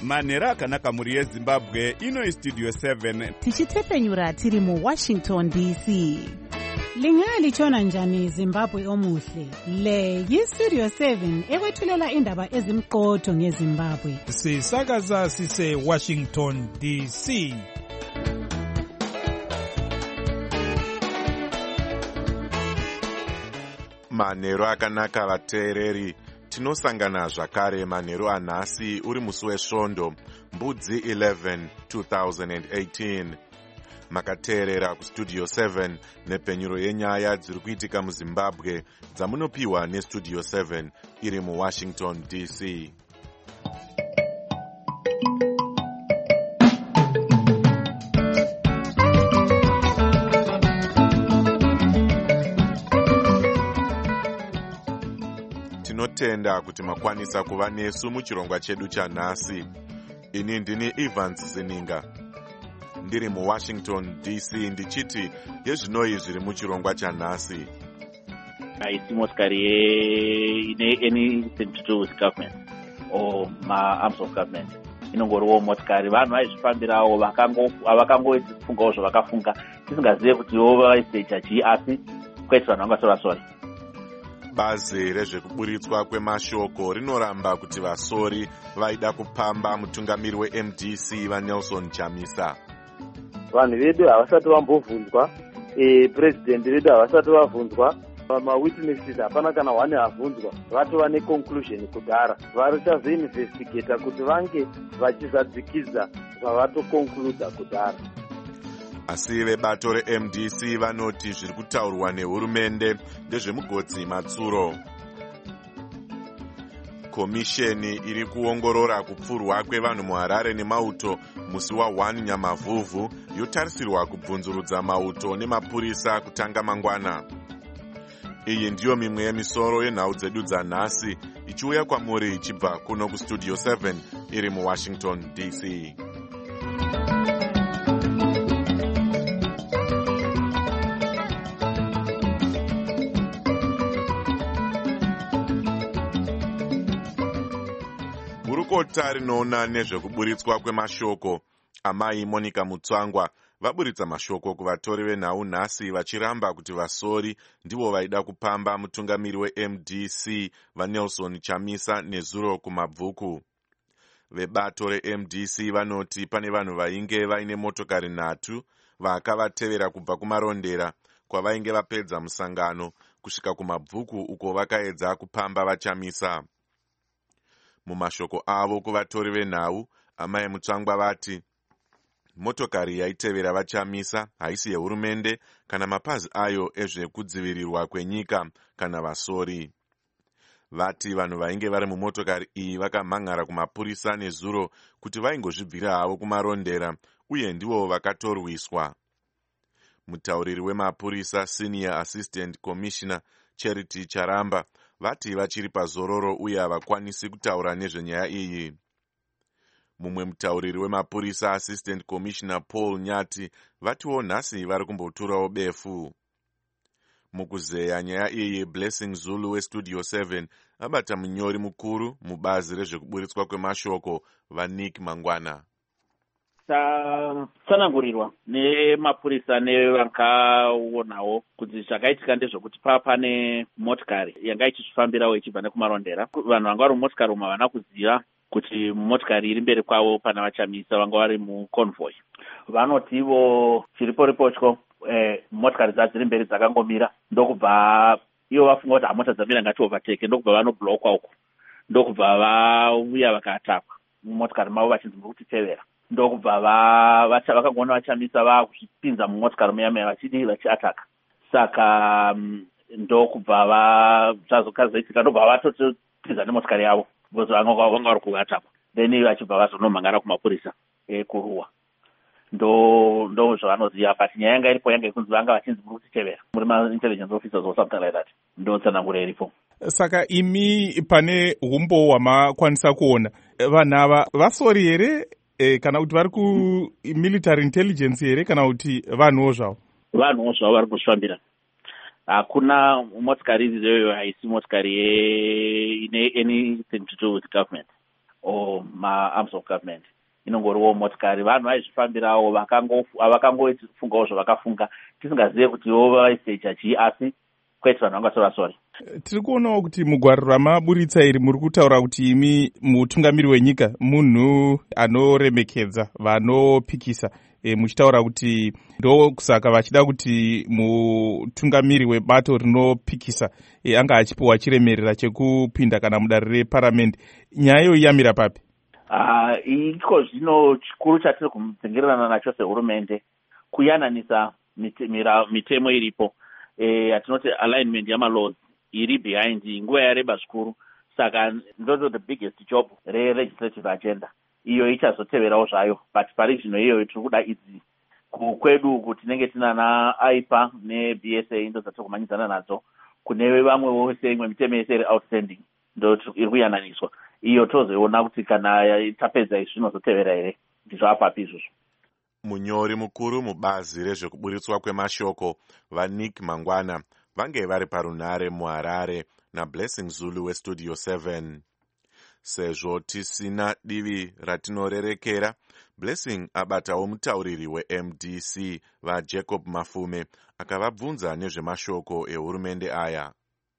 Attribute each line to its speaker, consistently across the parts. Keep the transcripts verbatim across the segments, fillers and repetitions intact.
Speaker 1: manheru akanaka mhuri yezimbabwe. Ino Studio seven
Speaker 2: tichitepenyura tiri muWashington D C.
Speaker 3: Lingalitshona njani Zimbabwe omuhle? Le yiStudio seven ekwethulela indaba ezimqotho ngeZimbabwe.
Speaker 4: Sisakaza sise Washington D C.
Speaker 5: Manheru akanaka vateereri, tinosangana zvakare manheru anhasi uri musi wesvondo mbudzi eleven two thousand eighteen. Makateerera kuStudio seven nepenyuro yenyaya dziri kuitika muZimbabwe dzamunopiwa neStudio seven iri muWashington D C. Tinotenda kuti makwanisa kuva nesu muchirongwa chedu chanhasi. Ini ndini Evans Zininga. Ndiri muWashington D C ndichiti yezvinoi zviri muchirongwa chanhasi.
Speaker 6: Haisi motikari ine anything to do with government or ma arms of government. Inongoriwo motikari vanhu vaizvifambirawo vakangofungawo zvavakafunga tisingazive kuti vaisita chii, asi kwete vanhu vangasora sori.
Speaker 5: Bazi rezvekuburitswa kwemashoko rinoramba kuti vasori vaida kupamba mutungamiri weM D C vaNelson Chamisa.
Speaker 7: Vanhu vedu havasati vambobvunzwa, eh, president vedu havasati vabvunzwa, mawitnesses hapana kana one abvunzwa, vatova neconclusion kudhara. Varichazoinvestigata kuti vange vachizadzikidza zvavatoconcluda kudhara.
Speaker 5: Asi vebato reM D C vanoti zviri kutaurwa nehurumende ndezvemugodzi matsuro. Komisheni iri kuongorora kupfurwa kwevanhu muHarare nemauto musi wa one Nyamavhuvhu yotarisirwa kubvunzurudza mauto nemapurisa kutanga mangwana. Iyi ndiyo mimwe yemisoro yenhau dzedu dzanhasi ichiuya kwamuri ichibva kuno kuStudio seven iri muWashington D C. Gurukota rinoona nezvekuburitswa kwemashoko, amai Monica Mutsvangwa vaburitsa mashoko kuvatori venhau nhasi vachiramba kuti vasori ndivo vaida kupamba mutungamiri weM D C vaNelson Chamisa nezuro kumabvuku. Vebato reM D C vanoti pane vanhu vainge vaine motokari nhatu vakavatevera kubva kumarondera kwavainge vapedza musangano kusvika kumabvuku uko vakaedza kupamba vaChamisa. Mumashoko avo kuvatori venhau, amai Mutsvangwa vati motokari yaitevera vaChamisa haisi yehurumende kana mapazi ayo ezvekudzivirirwa kwenyika kana vasori. Vati vanhu vainge vari mumotokari iyi vakamhan'ara kumapurisa nezuro kuti vaingozvibvira havo kumarondera uye ndivo vakatorwiswa. Mutauriri wemapurisa Senior Assistant Commissioner Charity Charamba vati vachiri pazororo uye havakwanisi kutaura nezvenyaya iyi. Mumwe mutauriri wemapurisa Assistant Commissioner Paul Nyati vatiwo nhasi vari kumboturawo befu. Mukuzeya nyaya iyi, Blessing Zulu weStudio seven abata munyori mukuru mubazi rezvekuburitswa kwemashoko vaNick Mangwana.
Speaker 6: Tsanangurirwa nemapurisa nevakaonawo kuti zvakaitika ndezvekuti pava pane motikari yanga ichizvifambirawo ichibva nekumarondera. Vanhu vanga vari mumotikari umu havana kuziva kuti motikari iri mberi kwavo pana vaChamisa vanga vari muconvoy. Vanotivo chiripo ripotyo eh, motikari dzadzo dziri mberi dzakangomira, ndokubva ivo vafunga kuti hamota dzamira ngati overtake, ndokubva vanoblokwa uko, ndokubva vauya vakatakwa mumotikari mavo vachinzi muri kutitevera. Ndokubva vakangona vaChamisa vakuzvipinza mumotikari muyamaya vachidi vachiataka. Saka ndokubva zvazokazoitika, ndobva vatotiza nemotikari yavo because vanga vari kuatakwa, then vachibva vazonomhangara kumapurisa ekuruwa. Ndo ndo zvavanoziva, but nyaya yanga iripo yanga ikunzi vanga vachinzi muri kutitevera, muri ma-intelligence officers or something like that. Ndo tsanangura iripo.
Speaker 4: Saka imi pane umbo hwamakwanisa kuona vanhu ava vasori here e, kana kuti vari kumilitary intelligence here kana kuti vanhuwo zvavo?
Speaker 6: Vanhuwo zvavo vari kuzvifambira. Hakuna motikari iyoyo haisi motikari ine anything to do with government or ma-arms of government. Inongoriwo motikari vanhu vaizvifambirawo vakangofungawo zvavakafunga tisingazive kuti ivo vaisecha chii, asi kwete vanhu vanga sorasori.
Speaker 4: Tiri kuonawo kuti mugwaro ramaburitsa iri muri kutaura kuti imi mutungamiri wenyika munhu anoremekedza vanopikisa, e, muchitaura kuti ndo kusaka vachida kuti mutungamiri webato rinopikisa e, anga achipiwa chiremerera chekupinda kana mudare reparamende. Nyaya iyo yamira papi?
Speaker 6: Uh, iko zvino chikuru chatiri kumudzingirirana nacho sehurumende kuyananisa mitemo iripo, yatinoti e, alignment yamalaws iri behind nguva yareba zvikuru. Saka ndoto the biggest job re-legislative agenda iyo ichazoteverawo zvayo, but pari zvino iyoyo tiri kuda idzi kwedu kuti tinenge tinana aipa ne-B S A ndo dzatiri kumanyidzana nadzo, kune vamwe vose imwe mitemo yese iri outstanding ndo iri kuyananiswa. Iyo tozoiona kuti kana tapedza izvi zvinozotevera here, ndizvo apapi izvozvo.
Speaker 5: Munyori mukuru mubazi rezvekuburitswa kwemashoko vaNick Mangwana vange vari parunhare muHarare naBlessing Zulu weStudio seven. Sezvo tisina divi ratinorerekera, Blessing abatawo mutauriri weM D C vaJacob Mafume akavabvunza nezvemashoko ehurumende aya.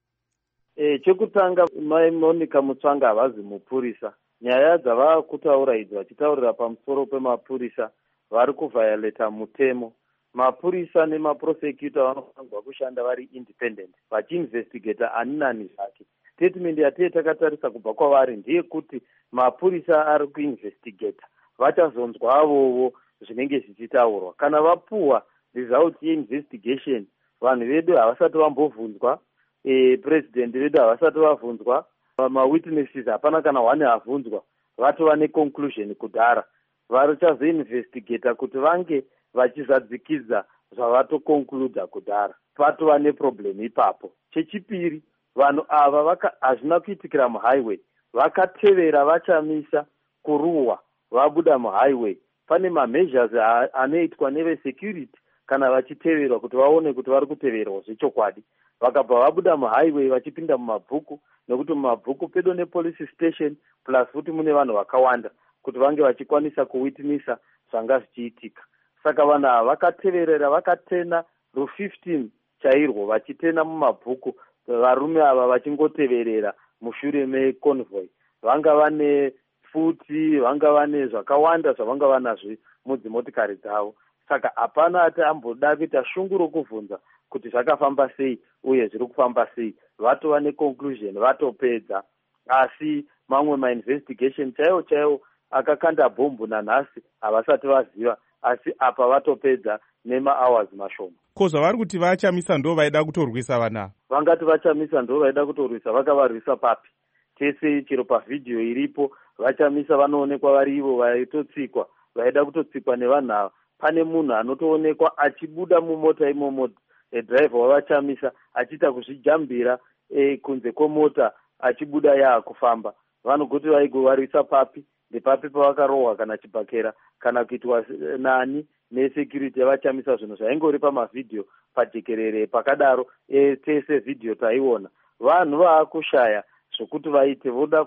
Speaker 7: E, chekutanga mai Monica Mutsvanga havazi mupurisa. Nyaya dzava kutaura idzi vachitaurira pamusoro pemapurisa vari kuvhayoleta mutemo. Mapurisa nemaprosecutor vanofanirwa kushanda vari independent vachiinvestigata ani nani zvake. Statement yatei takatarisa kubva kwavari ndiye kuti mapurisa ari kuinvestigata vachazonzwa avovo zvinenge zvichitaurwa. Kana vapuwa result yeinvestigation, vanhu vedu havasati vambobvunzwa, e, president vedu havasati vabvunzwa, ma-witnesses hapana kana one abvunzwa, vatova neconclusion kudhara. Varichazoinvestigata kuti vange vachizadzikidza zvavatoconcluda kudhara, patova neproblem ipapo. Chechipiri, vanhu ava hazvina kuitikira muhighway, vakatevera vachamisa kuruwa vabuda muhighway. Pane mameasures anoitwa nevesecurity kana vachiteverwa kuti vaone kuti vari kuteverwa zvechokwadi. Vakabva vabuda muhighway vachipinda mumabhuku, nekuti mumabhuku pedo nepolice station plus futi mune vanhu vakawanda kuti vange vachikwanisa kuwitnisa zvanga zvichiitika. Saka vanhu ava vakateverera, vakatena ru fifteen chairwo vachitena mumabhuku, varume ava vachingoteverera mushure meconvoy. Vanga vane futi, vanga vane zvakawanda zvavanga vanazvo mudzimotikari dzavo. Saka hapana ati amboda kuita shungu rokubvunza kuti zvakafamba sei uye zviri kufamba sei. Vatova neconclusion, vatopedza. Asi mamwe mainvestigation chaiwo chaiwo akakanda bhombu nanhasi havasati vaziva, asi apa vatopedza nema-hours mashoma.
Speaker 4: Ko zvavari kuti vachamisa ndo vaida kutorwisa vana? Vangati
Speaker 7: vachamisa ndo vaida kutorwisa, vakavarwisa papi? Tese chero pavhidhiyo iripo, vachamisa vanoonekwa vari ivo vaitotsikwa, vaida kutotsikwa nevanhu ava. Pane munhu anotoonekwa achibuda mumota imomo, edhiraivha wavachamisa achiita kuzvijambira e, kunze kwemota achibuda yaakufamba. Vanogoti vaigovarwisa papi? Ndepapi pavakarohwa kana chibhakera kana kuitwa nani nesecurity yavachamisa zvinhu zvaingori pamavhidhiyo pajekerere pakadaro. E, tese vhidhiyo taiona. Vanhu vaakushaya zvokuti vaite, voda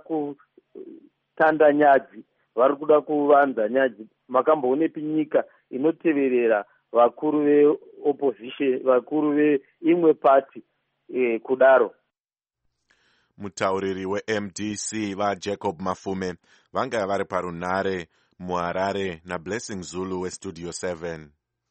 Speaker 7: kutanda nyadzi, vari kuda kuvanza nyadzi. Makamboonepi nyika inoteverera vakuru veopposition, vakuru veimwe party e, kudaro?
Speaker 5: Mutauriri weM D C vaJacob Mafume vanga vari parunhare muHarare naBlessing Zulu weStudio seven.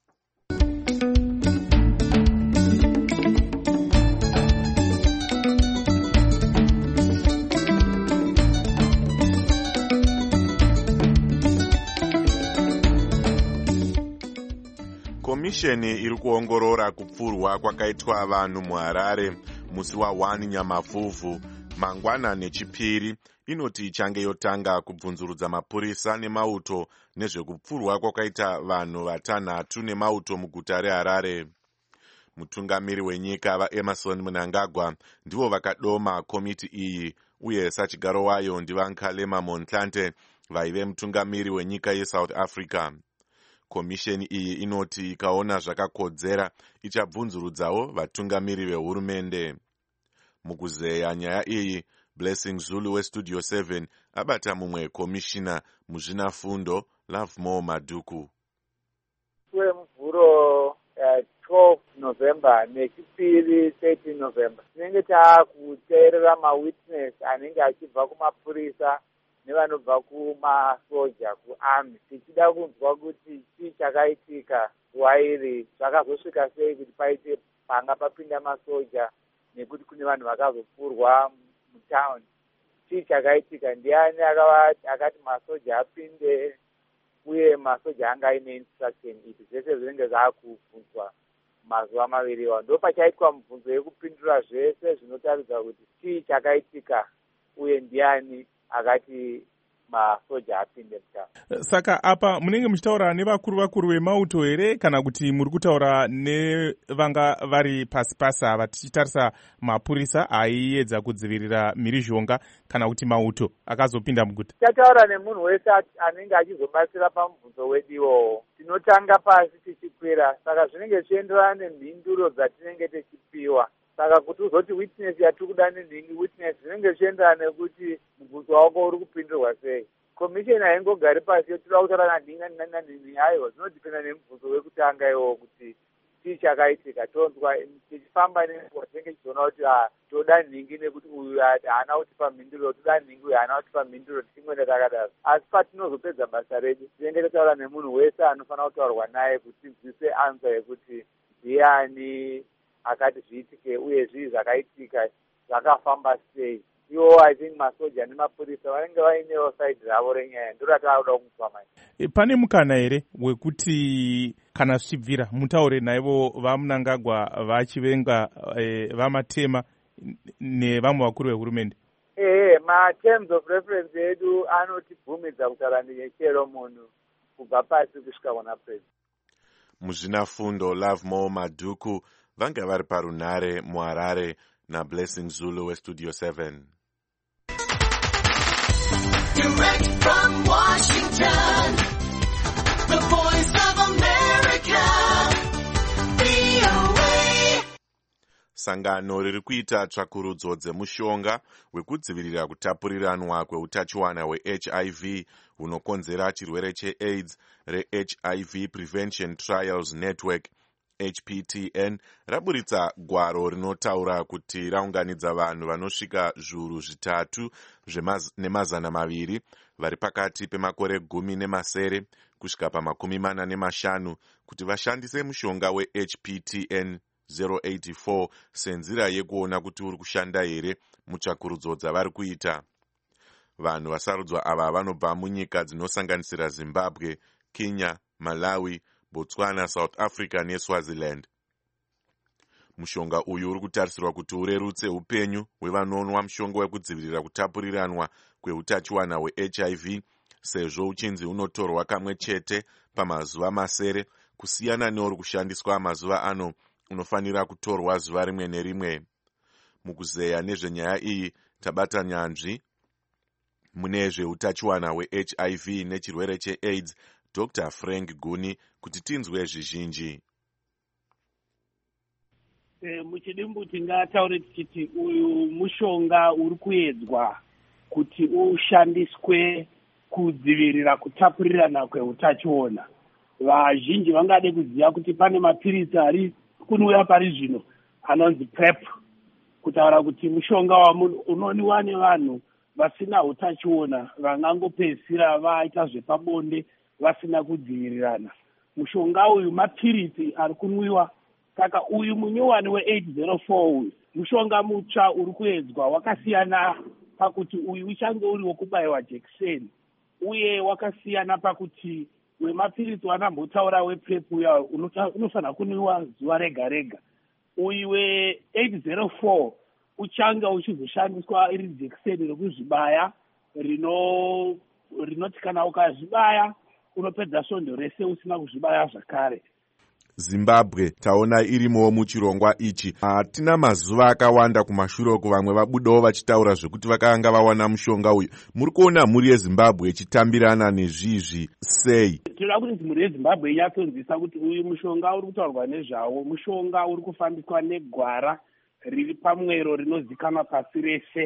Speaker 5: Komisheni iri kuongorora kupfurwa kwakaitwa vanhu muHarare musi wa1 Nyamavhuvhu mangwana nechipiri inoti ichange yotanga kubvunzurudza mapurisa nemauto nezvekupfurwa kwakaita vanhu vatanhatu nemauto muguta reHarare. Mutungamiri wenyika vaEmerson Mnangagwa ndivo vakadoma komiti iyi, uye sachigaro wayo ndivaNkhalema Motlanthe vaive mutungamiri wenyika yeSouth Africa. Komisheni iyi inoti ikaona zvakakodzera ichabvunzurudzawo vatungamiri vehurumende. Mukuzeya nyaya iyi, Blessing Zulu westudio seven abata mumwe komishina muzvinafundo Lovemore Madhuku.
Speaker 8: Wemvuro uh, twelve November nechipiri thirteen November tinenge taakuteerera mawitness anenge achibva kumapurisa nevanobva kumasoja kuarmy tichida kunzwa kuti chii chakaitika wairi zvakazosvika sei kuti paite panga papinda masoja nekuti kune vanhu vakazopfurwa mutown. Chii chakaitika, ndiani akati masoja apinde uye masoja anga aine instruction iti zvese zvinenge zvaakubvunzwa mazuva maviri iwa. Ndo pachaitwa mibvunzo yekupindura zvese zvinotaridza kuti chii chakaitika uye ndiani akati masoja apinde mutown.
Speaker 4: Saka apa munenge muchitaura nevakuru vakuru vemauto here kana kuti muri kutaura nevanga vari pasi pasi ava tichitarisa mapurisa aiedza kudzivirira mhirizhonga kana kuti mauto akazopinda muguta?
Speaker 8: Tataura nemunhu wese anenge achizobatsira pamubvunzo wedu iwowo. Tinotanga pasi tichikwira, saka zvinenge zvichienderana nemhinduro dzatinenge tichipiwa. Saka kuti uzoti witness yatiri kuda nenhingi witness zvinenge zvichienderana nekuti mubvunzo wako uri kupindurwa sei. Komisheni haingogari pasi yotoda kutaura nanhingi aiwa, zvinodhipenda nemubvunzo wekutanga iwowo kuti chii chakaitika. Tonzwa tichifamba nenguva tinenge tichiona kuti toda nhingi nekuti uyu haana kutipa mhinduro, toda nhingi uyu haana kutipa mhinduro, tichingwenda takadaro. Asi patinozopedza basa redu tinenge totaura nemunhu wese anofanira kutaurwa naye kuti tinzwise ansa yekuti ndiani akati zviitike uye zvii zvakaitika zvakafamba sei. Iwo I think masoja nemapurisa vanenge vainewo side ravo renyaya, ndiro rataakuda kunzwa manje.
Speaker 4: Pane mukana here wekuti kana zvichibvira mutaure naivo vaMnangagwa vachivenga e, vamatema nevamwe vakuru vehurumende?
Speaker 8: Ehe, ma-terms of reference edu anotibvumidza kutaura nechero munhu kubva pasi kusvika kuna president.
Speaker 5: Muzvinafundo Lovemore Madhuku vanga vari parunhare muHarare naBlessing Zulu westudio seven.
Speaker 9: Direct from Washington, the voice of America, V O A.
Speaker 5: Sangano riri kuita tsvakurudzo dzemushonga wekudzivirira kutapuriranwa kweutachiwana hweH I V hunokonzera chirwere cheAIDS reH I V Prevention Trials Network H P T N raburitsa gwaro rinotaura kuti raunganidza vanhu vanosvika zviuru zvitatu nemazana maviri vari pakati pemakore gumi nemasere kusvika pamakumi mana nemashanu kuti vashandise mushonga weH P T N zero eight four senzira yekuona kuti uri kushanda here mutsvakurudzo dzavari kuita. Vanhu vasarudzwa ava vanobva munyika dzinosanganisira Zimbabwe, Kenya, Malawi, Botswana, South Africa neSwaziland. Mushonga uyu uri kutarisirwa kuti urerutse upenyu hwevanonwa mushonga wekudzivirira kutapuriranwa kweutachiwana hweH I V sezvo uchinzi unotorwa kamwe chete pamazuva masere kusiyana neuri kushandiswa mazuva ano unofanira kutorwa zuva rimwe nerimwe. Mukuzeya nezvenyaya iyi tabata nyanzvi mune zveutachiwana hweH I V nechirwere cheAIDS Doctor Frank Guni kuti tinzwe zvizhinji.
Speaker 10: E, muchidimbu tingataure tichiti uyu mushonga uri kuedzwa kuti ushandiswe kudzivirira kutapurirana kweutachiona. Vazhinji vangade kuziva kuti pane mapirisi ari kunouya pari zvino anonzi PrEP, kutaura kuti mushonga unoniwa nevanhu vasina utachiona vangangopedzisira vaita zvepabonde vasina kudzivirirana. Mushonga uyu mapirisi ari kunwiwa. Saka uyu munyowani weeight zero four uyu mushonga mutsva uri kuedzwa wakasiyana pakuti uyu uchange uri wekubayiwa jekiseni uye wakasiyana pakuti wemapirisi wanambotaura wePrEP uya unofanira kunwiwa zuva rega rega. Uyu weeight zero four uchange uchizoshandiswa iri jekiseni rekuzvibaya rino rinoti kana ukazvibaya unopedza svondo rese usina kuzvibaya zvakare.
Speaker 5: Zimbabwe taona irimowo muchirongwa ichi. Hatina mazuva akawanda kumashure kuvamwe vabudawo vachitaura zvekuti vakanga vawana mushonga uyu. Muri kuona mhuri yeZimbabwe ichitambirana nezvizvi sei?
Speaker 10: Tinoda kuti mhuri yeZimbabwe inyatsonzwisa kuti uyu mushonga uri kutaurwa nezvawo mushonga uri kufambiswa negwara riri pamwero rinozikanwa pasi rese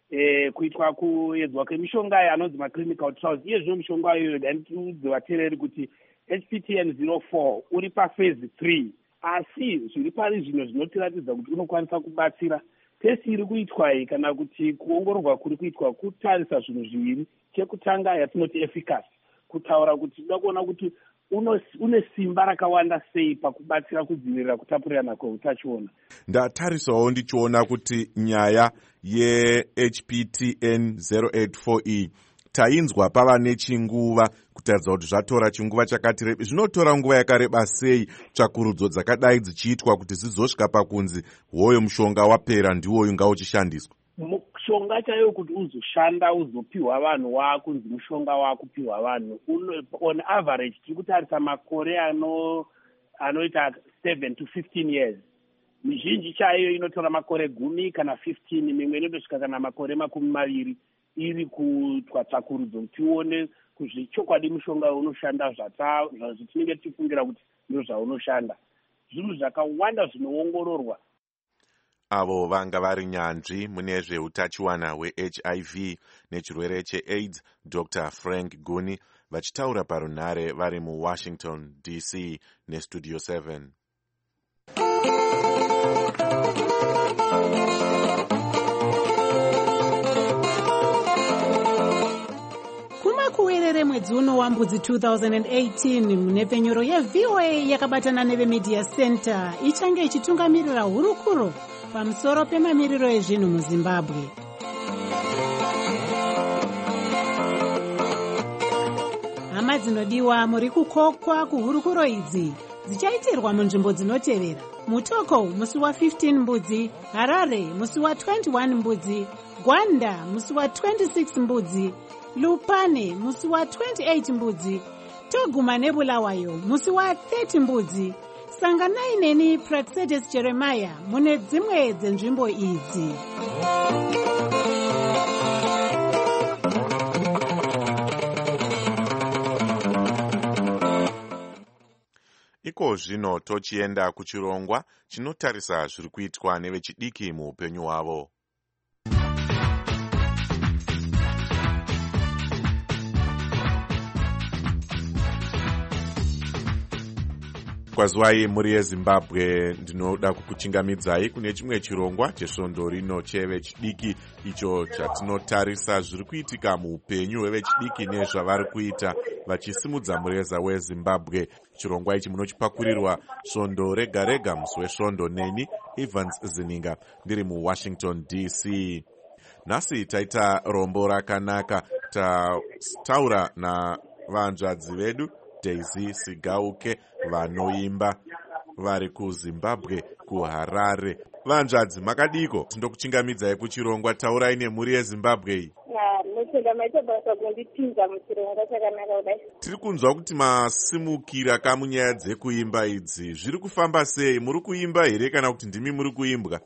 Speaker 10: eh, kuitwa kuedzwa kwemishonga anonzi maclinical trials. Iye zvino mishonga iyoyo dandiudze vateereri kuti H P T N zero four uri paphase three, asi zviri pari zvino zvinotiratidza kuti unokwanisa kubatsira. Tesi iri kuitwa iyi kana kuti kuongororwa kuri kuitwa kutarisa zvinhu zviviri. Chekutanga yatinoti efficacy, kutaura kuti toda kuona kuti une simba rakawanda sei pakubatsira kudzivirira kutapurirana kweutachiona.
Speaker 5: Ndatarisawo ndichiona kuti nyaya ye-H P T N zero eight four iyi tainzwa pava nechinguva kutaridza kuti zvatora chinguva chakati rebe. Zvinotora nguva yakareba sei tsvakurudzo dzakadai dzichiitwa kuti zizosvika pakunzi hoyo mushonga wapera ndiwoyu ngauchishandiswa?
Speaker 10: Mushonga chaiyo kuti uzoshanda uzopiwa vanhu wakunzi mushonga wakupiwa vanhu on average tiri kutarisa makore ano anoita seven to fifteen years. Mizhinji chaiyo inotora makore gumi kana fifteen, mimwe inotosvika kana makore makumi maviri iri kutwa tsvakurudzo kuti tione kuzvichokwadi mushonga unoshanda zvatinenge tichifungira kuti ndo zvaunoshanda. Zvinhu zvakawanda zvinoongororwa.
Speaker 5: Avo vanga vari nyanzvi mune zveutachiwana hwe-H I V nechirwere che-AIDS, Doctor Frank Guni, vachitaura parunhare vari muWashington D C neStudio seven.
Speaker 3: kumakuwerere mwedzi uno wambudzi two thousand eighteen munepfenyuro yeV O A yakabatana nevemedia center ichange ichitungamirira hurukuro pamusoro pemamiriro ezvinhu muZimbabwe. Hama dzinodiwa, muri kukokwa kuhurukuro idzi dzichaitirwa munzvimbo dzinotevera: Mutoko musi wa fifteen mbudzi, Harare musi wa twenty-one mbudzi, Gwanda musi wa twenty-six mbudzi, Lupane musi wa twenty-eight mbudzi, Toguma neBulawayo musi wa thirty mbudzi. Sanganai neni Praxedes Jeremiah mune dzimwe dzenzvimbo idzi.
Speaker 5: Iko zvino tochienda kuchirongwa chinotarisa zviri kuitwa nevechidiki muupenyu hwavo. Kwazwai muri yeZimbabwe, ndinoda kukuchingamidzai kune chimwe chirongwa chesvondo rino chevechidiki, icho chatinotarisa zviri kuitika muupenyu hwevechidiki nezvavari kuita vachisimudza mureza weZimbabwe. Chirongwa ichi munochipakurirwa svondo rega rega musi wesvondo neni Evans Zininga ndiri muWashington D C. Nhasi taita rombo rakanaka, tautaura navanzvadzi vedu Daisy Sigauke vanoimba vari kuZimbabwe kuHarare. Vanzvadzi makadiko? Tindokuchingamidzai kuchirongwa, taurai nemhuri yeZimbabwe iyi.
Speaker 11: Mutenda maita basa kundipinza muchirongwa chakanaka kudai.
Speaker 5: Tiri kunzwa kuti masimukira kamunyaya dzekuimba idzi. Zviri kufamba sei? Muri kuimba here kana kuti ndimi muri kuimbwa?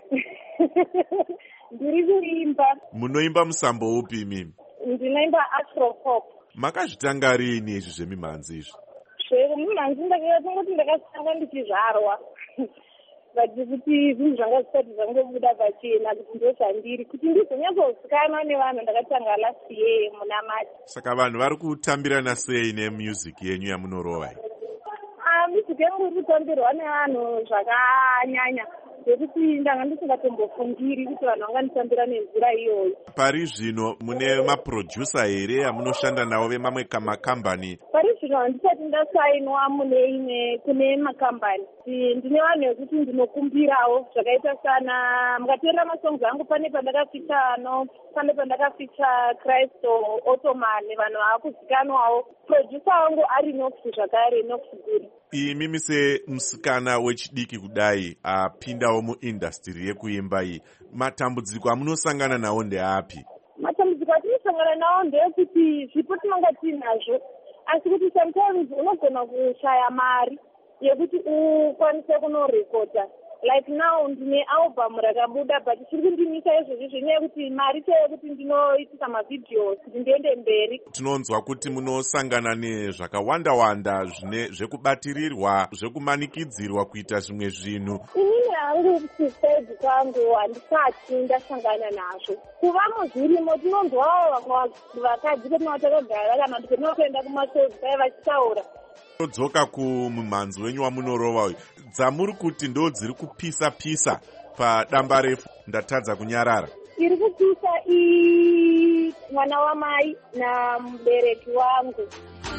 Speaker 11: Ndiri kuimba.
Speaker 5: Munoimba musambo upi mimi?
Speaker 11: Ndinoimba Afropop.
Speaker 5: Makazvitanga rini izvi zvemimhanzi izvi?
Speaker 11: Zvemimhanzi ndakatongoti ndakatanga ndichizvarwa. Vati kuti zvinhu zvanga zvisati zvangobuda pachena kuti ndozvandiri, kuti ndizonyatsozikanwa nevanhu ndakatanga last year muna March.
Speaker 5: Saka vanhu vari kutambirana sei nemusic yenyu yamunorova?
Speaker 11: Ah, music yangu iri kutambirwa nevanhu zvakanyanya, zvekuti ndanga ndisingatombofungiri kuti vanhu vanganditambira nenzira iyoyo. Pari
Speaker 5: zvino mune maproducer here amunoshanda navo vemamwe makambani?
Speaker 11: Pari zvino handisati ndasainwa mune imwe kune makambani. Ndine vanhu vekuti ndinokumbirawo zvakaita sana, mukateerera masongs angu pane pandakaficha ano pane pandakaficha Kristo Ottoman, vanhu vaakuzikanwawo. Producer wangu ari Nox zvakare, Nox Guri.
Speaker 5: Imi semusikana wechidiki kudai apindawo muindustry yekuimba iyi, matambudziko amunosangana nawo ndeapi?
Speaker 11: Matambudziko atinosangana nawo ndeyekuti zvipo tinonga tinazvo, asi kuti sometimes unogona kushaya mari yekuti ukwanise kunorekodha. like now ndine album rakabuda but chiri kundimisa izvozvi zvenyaya yekuti mari chaiyo kuti ndinoitisa mavidheos kuti ndiende mberi.
Speaker 5: Tinonzwa kuti munosangana nezvakawanda wanda zvine zvekubatirirwa, zvekumanikidzirwa kuita zvimwe zvinhu.
Speaker 11: Inini hangu kusaizi kwangu handisati ndasangana nazvo. Kuva muzvirimo tinonzwawo vakadzi petinova takagara kana kuti petinotoenda kumashozi pai vachitaura.
Speaker 5: Todzoka kumumhanzi wenyu wamunorova uyu, dzamuri kuti ndo dziri kupisa pisa padamba refu, ndatadza kunyarara.
Speaker 11: Iri kupisa i mwana wamai namubereki wangu.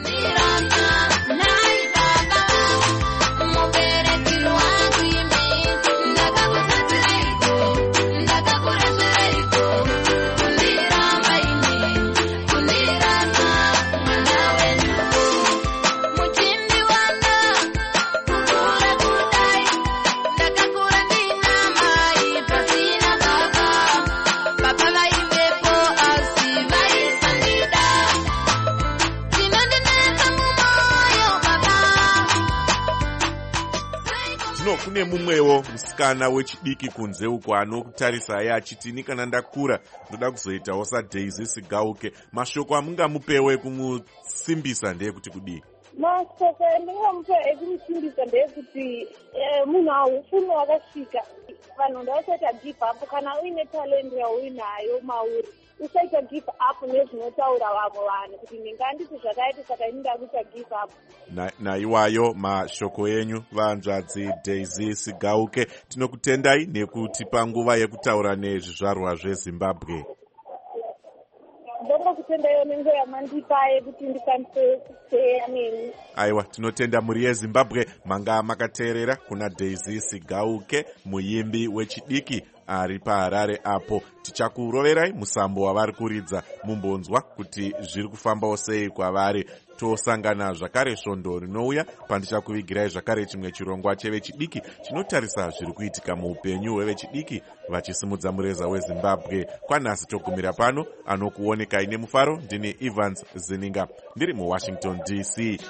Speaker 5: Kune mumwewo musikana wechidiki kunze uko anotarisai achiti kana ndakura ndoda kuzoitawo saDaisy Sigauke. Mashoko amungamupewe kumusimbisa ndeyekuti kudii?
Speaker 11: Mashoko andingamupe ekumusimbisa ndeyekuti munhu haufuni wakasvika. Vanhu ndavasaita give up. Kana uine talent yauinayo mauri, usaita give up nezvinotaura vamwe vanhu kuti ndinganditi zvakaita saka ini ndakuita give up.
Speaker 5: Naiwayo mashoko enyu vanzvadzi Daisy Sigauke. Tinokutendai nekutipa nguva yekutaura nezvizvarwa zveZimbabwe.
Speaker 11: Ndongo kutendaiwo nenguva yamandipa yekuti ndikwanise kuteya nemi.
Speaker 5: Aiwa, tinotenda muri yeZimbabwe. Manga makateerera kuna Daisy Sigauke, muimbi wechidiki ari paHarare apo. Tichakuroverai musambo wavari kuridza mumbonzwa kuti zviri kufambawo sei kwavari. Tosangana zvakare svondo rinouya pandichakuvigirai zvakare chimwe chirongwa chevechidiki chinotarisa zviri kuitika muupenyu hwevechidiki vachisimudza mureza weZimbabwe. Kwanhasi togumira pano. Anokuonekai nemufaro ndini Evans Zininga ndiri muWashington D C.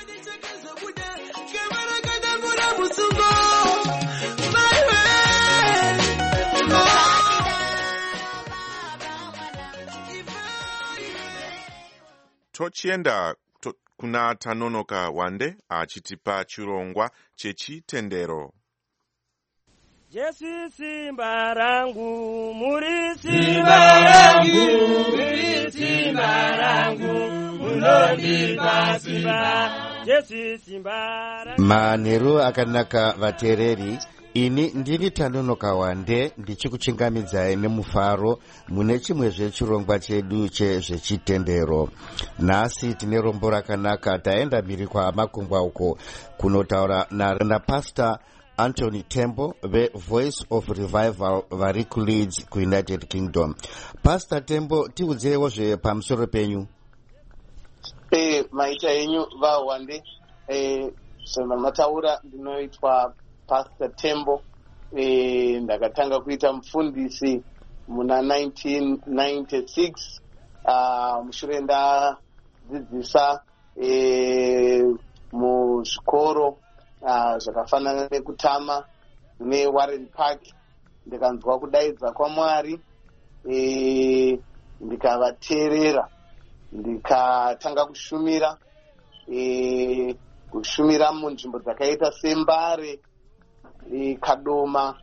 Speaker 5: Tochienda to, kuna Tanonoka Wande achitipa chirongwa chechitendero.
Speaker 12: Jesu simba rangu, muri simba rangu, muri simba rangu, munondipa simba. Jesu simba rangu.
Speaker 13: Manheru akanaka vateereri. Ini ndini Tanonoka Wande ndichikuchingamidzai nemufaro mune chimwezve chirongwa chedu chezvechitendero. Nhasi tine rombo rakanaka. Taenda mhiri kwamakungwa uko kunotaura napastor Anthony Tembo veVoice of Revival vari kuLeeds kuUnited Kingdom. Pastor Tembo, tiudzewo zvepamusoro penyu.
Speaker 14: Eh, maita enyu vaWande. Eh, semataura ndinoitwa Pastor Tembo. Eh, ndakatanga kuita mufundisi muna nineteen ninety-six. Ah, uh, mushure ndadzidzisa eh muzvikoro ah zvakafanana nekutama neWarren Park. Ndikanzwa kudaidza kwaMwari, eh ndikavateerera, ndikatanga kushumira eh kushumira munzvimbo dzakaita seMbare, e, Kadoma,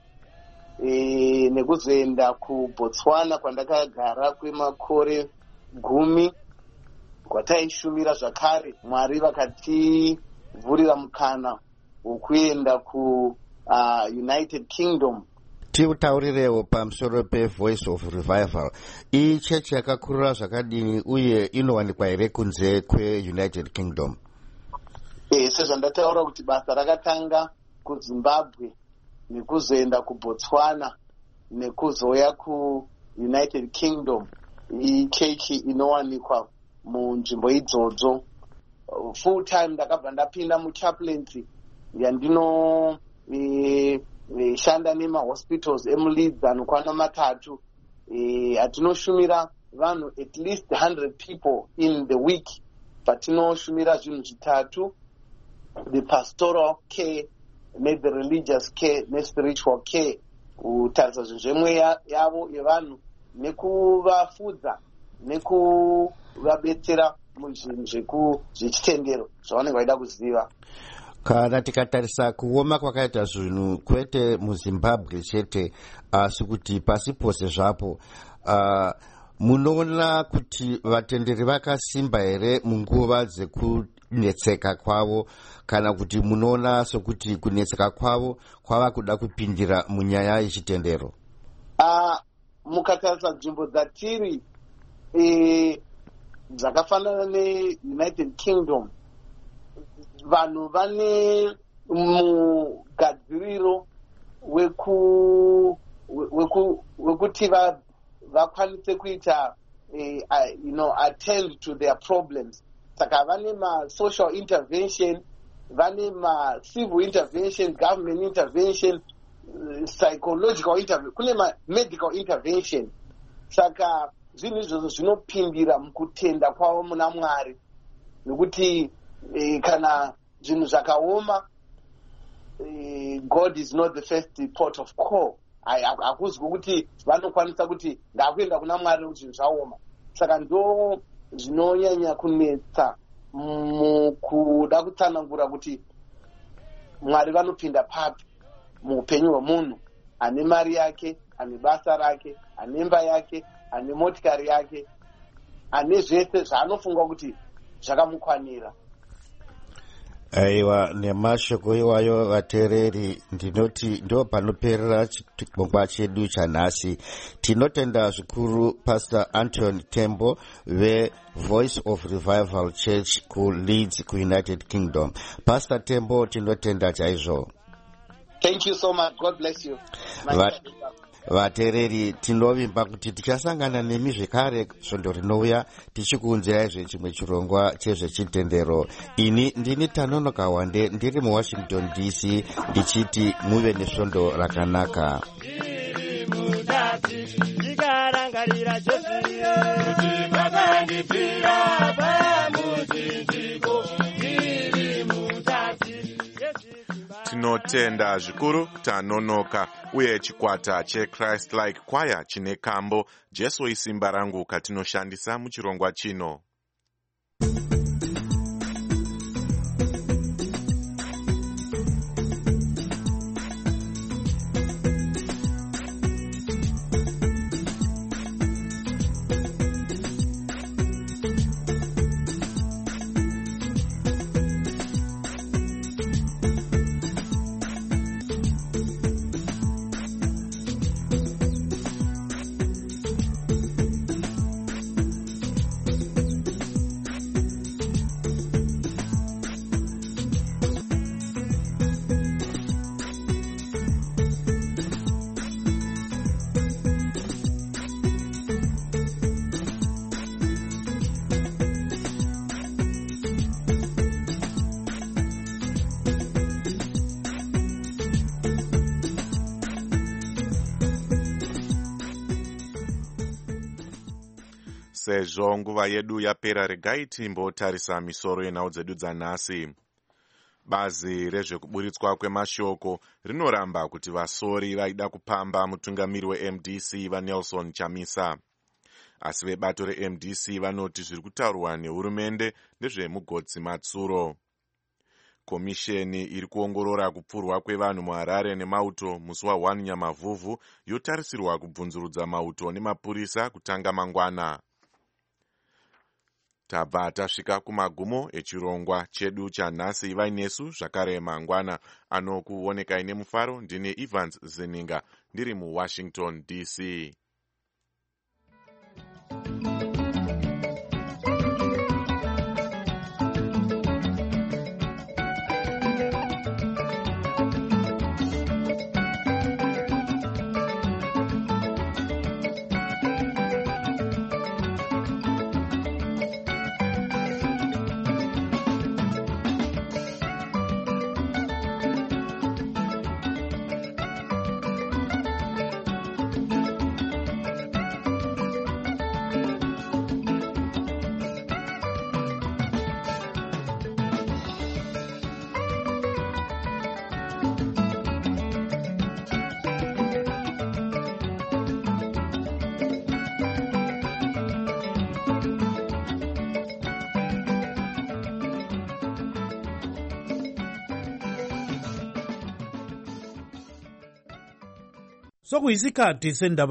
Speaker 14: e, nekuzoenda kuBotswana kwandakagara kwemakore gumi kwataishumira zvakare. Mwari vakativhurira mukana wokuenda ku uh, United Kingdom.
Speaker 13: Tiutaurirewo pamusoro peVoice of Revival. Iyi chechi yakakurira zvakadini uye inowanikwa here kunze kweUnited Kingdom?
Speaker 14: Eh, sezvandataura kuti basa rakatanga kuZimbabwe nekuzoenda kuBotswana nekuzoya kuUnited Kingdom. Iyi chechi inowanikwa munzvimbo idzodzo. Full time ndakabva ndapinda muchaplaincy yandino e, e, shanda nemahospitals emuLeeds anokwana matatu. E, atinoshumira vanhu at least one hundred people in the week. Patinoshumira zvinhu zvitatu: the pastoral care, nethereligious care nespiritual care, kutarisa zvinhu zvemweya yavo yevanhu nekuvafudza nekuvabetsera muzvinhu zvechitendero zvavanenge vaida kuziva.
Speaker 13: Kana tikatarisa kuoma kwakaita zvinhu kwete muzimbabwe chete asi kuti pasi pose zvapo, uh, munoona kuti vatenderi vakasimba here munguva dzekunetseka kwavo, kana kuti munoona sokuti kunetseka kwavo kwava kuda kupindira munyaya yechitendero?
Speaker 14: Uh, mukatarisa nzvimbo dzatiri e, dzakafanana neunited kingdom, vanhu vane mugadziriro weku weku wekuti vakwanise kuita uh, you know, attend to their problems. Saka vane ma social intervention, vane ma civil intervention, government intervention, uh, psychological intervention, kune ma medical intervention. Saka zvinhu izvozvo zvinopindira mukutenda kwavo muna Mwari, nekuti eh, kana zvinhu zvakaoma, eh, God is not the first port of call. Hakuzwi kuti vanokwanisa kuti ndakuenda kuna Mwari kuti zvinhu zvaoma. Saka ndo zvinonyanya kunetsa mukuda kutsanangura kuti Mwari vanopinda papi muupenyu hwemunhu ane mari yake, ane basa rake, ane imba yake, ane motikari yake, ane zvese zvaanofunga kuti zvakamukwanira.
Speaker 13: Aiwa, nemashoko iwayo vateereri, ndinoti ndo panoperera chirongwa chedu chanhasi. Tinotenda zvikuru Pastor Anton Tembo veVoice of Revival Church ku Leeds ku United Kingdom. Pastor Tembo, tinotenda chaizvo.
Speaker 14: Thank you so much. God bless you.
Speaker 13: Vateereri, tinovimba kuti tichasangana nemi zvekare svondo rinouya tichikuunzirai chimwe chirongwa chezvechitendero. Ini ndini Tanonoka Wande, ndiri muWashington D C, ndichiti muve nesvondo rakanaka.
Speaker 5: Tinotenda zvikuru Tanonoka uye chikwata cheChrist Like Choir chine kambo Jesu isimba rangu katinoshandisa muchirongwa chino. Sezvo nguva yedu yapera, regai timbotarisa misoro yenhau dzedu dzanhasi. Bazi rezvekuburitswa kwemashoko rinoramba kuti vasori vaida kupamba mutungamiri weM D C vaNelson Chamisa. Asi vebato reM D C vanoti zviri kutaurwa nehurumende ndezvemugodzi Matsuro. Komisheni iri kuongorora kupfurwa kwevanhu muHarare nemauto musi wa first Nyamavhuvhu yotarisirwa kubvunzurudza mauto nemapurisa kutanga mangwana. Tabva tasvika kumagumo echirongwa chedu chanhasi. Vainesu zvakare mangwana anokuonekai nemufaro. Ndine Evans Zininga ndiri muWashington D C.
Speaker 15: sokuyisikhathi sendaba